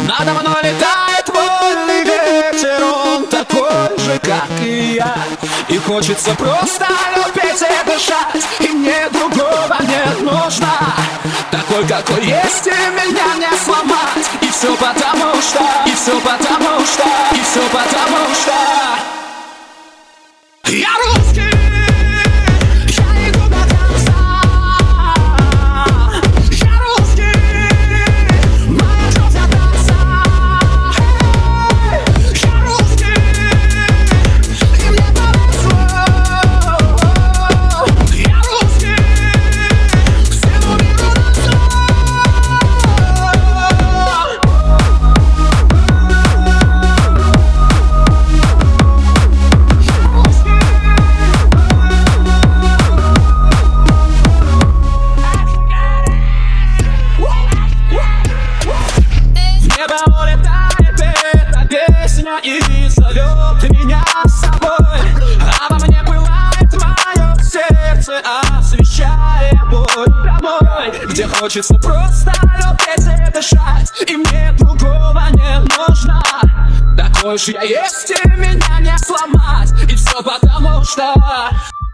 Надо мной летает вольный ветер, он такой же, как и я. И хочется просто любить и дышать, и мне другого не нужно. Такой, какой есть, и меня не сломать. И все потому что, и все потому что, и все потому что я русский. И зовет меня с собой, а во мне пылает мое сердце, освещая путь домой, где хочется просто любить и дышать, и мне другого не нужно. Такой же я есть, и меня не сломать, и все потому что